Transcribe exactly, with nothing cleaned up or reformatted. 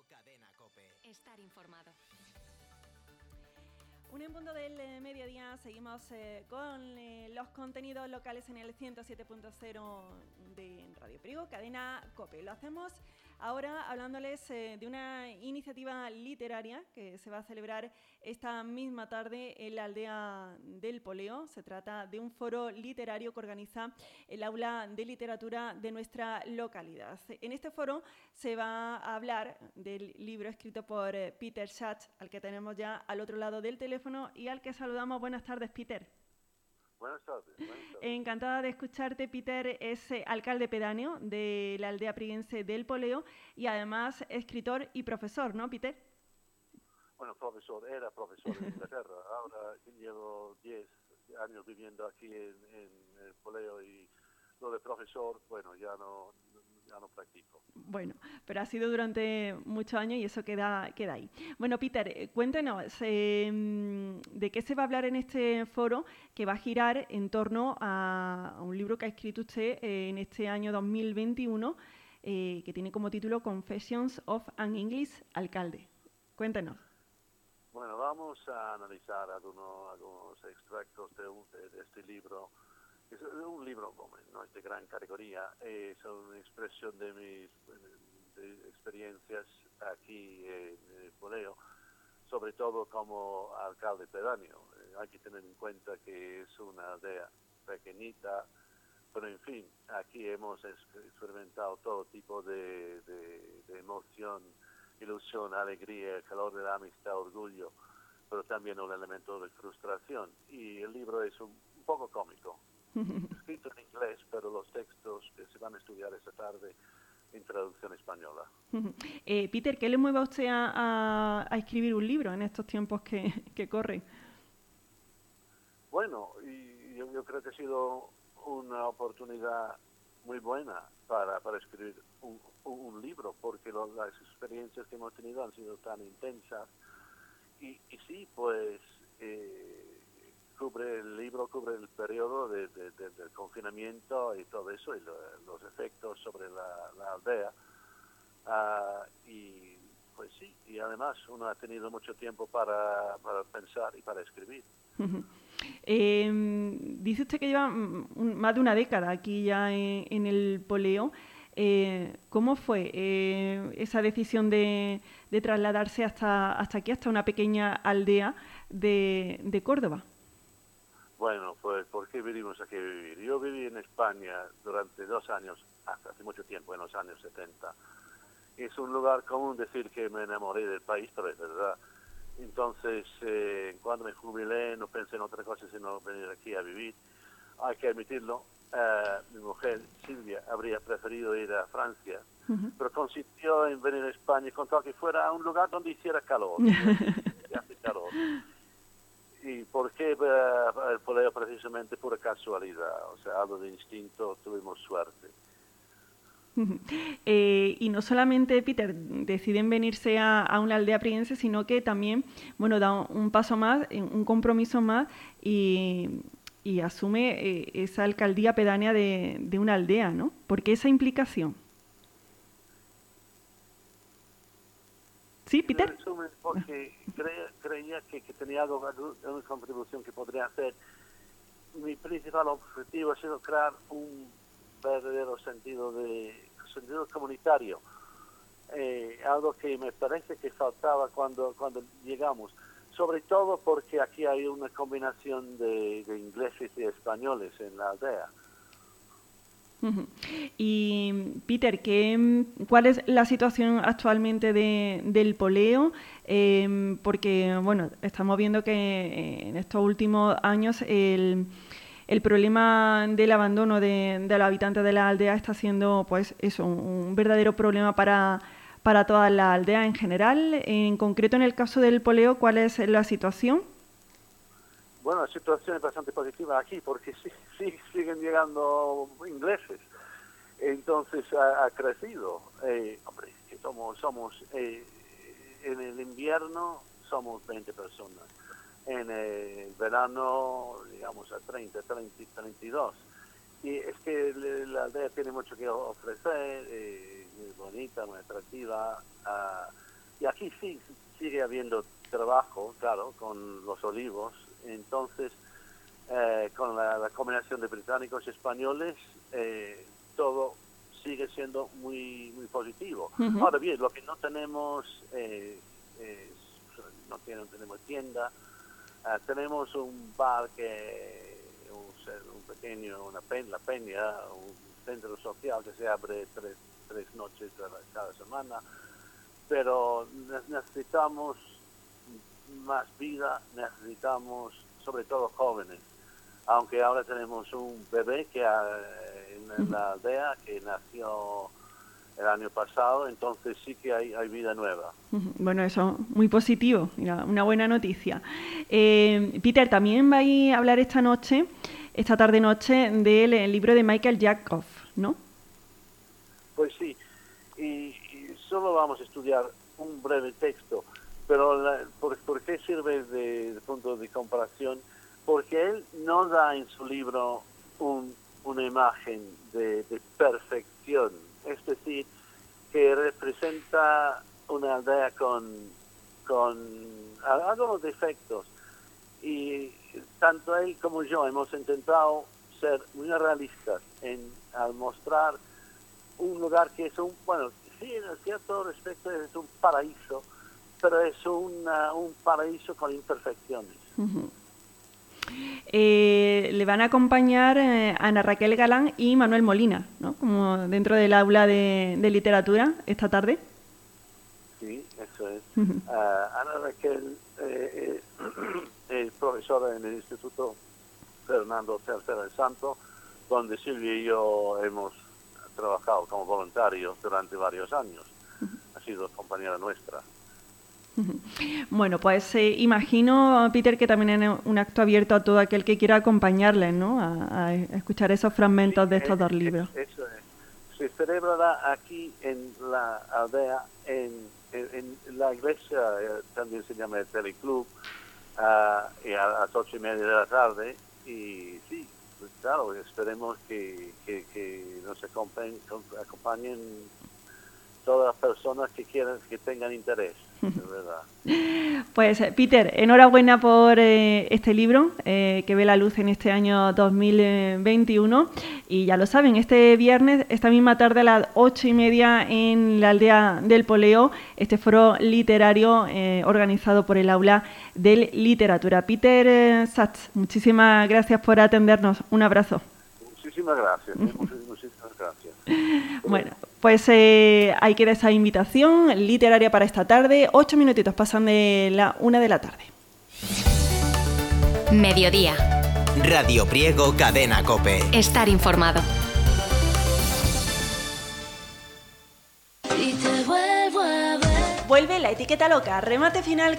Cadena COPE. Estar informado. Un en punto del eh, mediodía, seguimos eh, con eh, los contenidos locales en el ciento siete punto cero de Radio Priego, Cadena COPE. Lo hacemos ahora hablándoles eh, de una iniciativa literaria que se va a celebrar esta misma tarde en la aldea del Poleo. Se trata de un foro literario que organiza el Aula de Literatura de nuestra localidad. En este foro se va a hablar del libro escrito por eh, Peter Schatz, al que tenemos ya al otro lado del teléfono y al que saludamos. Buenas tardes, Peter. Buenas tardes. Buenas tardes. Encantada de escucharte. Peter es eh, alcalde pedáneo de la aldea prieguense del Poleo y además escritor y profesor, ¿no, Peter? Bueno, profesor, era profesor en Inglaterra. Ahora llevo diez años viviendo aquí en, en el Poleo y lo de profesor, bueno, ya no, ya no practico. Bueno, pero ha sido durante muchos años y eso queda, queda ahí. Bueno, Peter, cuéntenos, eh, ¿de qué se va a hablar en este foro que va a girar en torno a, a un libro que ha escrito usted eh, en este año dos mil veintiuno, eh, que tiene como título Confessions of an English Alcalde? Cuéntenos. Bueno, vamos a analizar algunos, algunos extractos de, un, de, de este libro. Es un libro no es de gran categoría, es una expresión de mis de experiencias aquí en el Poleo, sobre todo como alcalde pedáneo. Eh, hay que tener en cuenta que es una aldea pequeñita, pero en fin, aquí hemos experimentado todo tipo de, de, de emoción, ilusión, alegría, el calor de la amistad, orgullo, pero también un elemento de frustración. Y el libro es un, un poco cómico. Escrito en inglés, pero los textos que se van a estudiar esta tarde en traducción española. Eh, Peter, ¿qué le mueve a usted a, a, a escribir un libro en estos tiempos que, que corren? Bueno, y yo, yo creo que ha sido una oportunidad muy buena para, para escribir un, un, un libro, porque lo, las experiencias que hemos tenido han sido tan intensas. Y, y sí, pues... Eh, cubre el libro cubre el periodo de, de, de, del confinamiento y todo eso y lo, los efectos sobre la, la aldea uh, y pues sí, y además uno ha tenido mucho tiempo para, para pensar y para escribir. Uh-huh. eh, dice usted que lleva un, más de una década aquí ya en, en el Poleo. Eh, ¿Cómo fue eh, esa decisión de, de trasladarse hasta, hasta aquí, hasta una pequeña aldea de, de Córdoba? Bueno, pues ¿por qué vinimos aquí a vivir? Yo viví en España durante dos años, hasta hace mucho tiempo, en los años setenta. Es un lugar común decir que me enamoré del país, pero es verdad. Entonces, eh, cuando me jubilé, no pensé en otra cosa sino venir aquí a vivir. Hay que admitirlo, eh, mi mujer, Silvia, habría preferido ir a Francia, uh-huh. pero consistió en venir a España con tal que fuera un lugar donde hiciera calor. Que hace calor. ¿Y por qué uh, el Poleo? Precisamente por casualidad, o sea, algo de instinto, tuvimos suerte. Eh, y no solamente, Peter, deciden venirse a, a una aldea prieguense, sino que también, bueno, da un, un paso más, un compromiso más y, y asume eh, esa alcaldía pedánea de, de una aldea, ¿no? ¿Por qué esa implicación? ¿Sí, Peter? Porque creía, creía que, que tenía algo, una contribución que podría hacer. Mi principal objetivo ha sido crear un verdadero sentido de sentido comunitario, eh, algo que me parece que faltaba cuando cuando llegamos, sobre todo porque aquí hay una combinación de, de ingleses y españoles en la aldea. Uh-huh. Y Peter, ¿qué, ¿cuál es la situación actualmente de, del Poleo? Eh, porque bueno, estamos viendo que en estos últimos años el, el problema del abandono de, de los habitantes de la aldea está siendo pues eso, un, un verdadero problema para, para todas las aldeas en general. En concreto, en el caso del Poleo, ¿cuál es la situación? Bueno, la situación es bastante positiva aquí porque sí, sí siguen llegando ingleses. Entonces ha, ha crecido. Eh, hombre, que somos, somos eh, en el invierno somos veinte personas. En el verano, digamos, a treinta, treinta, treinta y dos. Y es que la aldea tiene mucho que ofrecer, eh, muy bonita, muy atractiva. Uh, y aquí sí sigue habiendo trabajo, claro, con los olivos. Entonces, eh, con la, la combinación de británicos y españoles, eh, todo sigue siendo muy muy positivo. Uh-huh. Ahora bien, lo que no tenemos eh, es, no, tiene, no tenemos tienda, uh, tenemos un bar que un, un pequeño, una peña, la peña, un centro social que se abre tres, tres noches cada semana, pero necesitamos más vida, necesitamos sobre todo jóvenes, aunque ahora tenemos un bebé que en, en la aldea que nació el año pasado, entonces sí que hay, hay vida nueva. Bueno, eso muy positivo, mira, una buena noticia. Eh, Peter, también vais a hablar esta noche, esta tarde-noche, del libro de Michael Jacob, ¿no? Pues sí, y, y solo vamos a estudiar un breve texto, pero la, ¿por, ¿por qué sirve de, de punto de comparación? Porque él no da en su libro un, una imagen de, de perfección, es decir, que representa una aldea con, con algunos defectos. Y tanto él como yo hemos intentado ser muy realistas en al mostrar un lugar que es un, bueno, sí, en cierto respecto es un paraíso, pero es una, un paraíso con imperfecciones. Uh-huh. Eh, le van a acompañar eh, Ana Raquel Galán y Manuel Molina, ¿no? Como dentro del aula de, de literatura esta tarde. Sí, eso es. Uh-huh. uh, Ana Raquel eh, eh, es profesora en el Instituto Fernando tercero del Santo, donde Silvia y yo hemos trabajado como voluntarios durante varios años. Uh-huh. Ha sido compañera nuestra. Bueno, pues eh, imagino, Peter, que también es un acto abierto a todo aquel que quiera acompañarles, ¿no? A, a escuchar esos fragmentos sí, de estos es, dos libros. Eso es. Se celebrará aquí en la aldea, en, en, en la iglesia, eh, también se llama el Teleclub, uh, y a las ocho y media de la tarde. Y sí, pues claro, esperemos que, que, que nos acompañen, acompañen todas las personas que quieran, que tengan interés. Es verdad. Pues Peter, enhorabuena por eh, este libro eh, que ve la luz en este año dos mil veintiuno y ya lo saben, este viernes, esta misma tarde a las ocho y media en la aldea del Poleo, este foro literario eh, organizado por el Aula de Literatura. Peter eh, Satz, muchísimas gracias por atendernos, un abrazo. Muchísimas gracias, ¿eh? muchísimas gracias. Bueno, pues eh, ahí queda esa invitación literaria para esta tarde. Ocho minutitos pasan de la una de la tarde. Mediodía. Radio Priego, Cadena COPE. Estar informado. Vuelve la etiqueta loca, remate final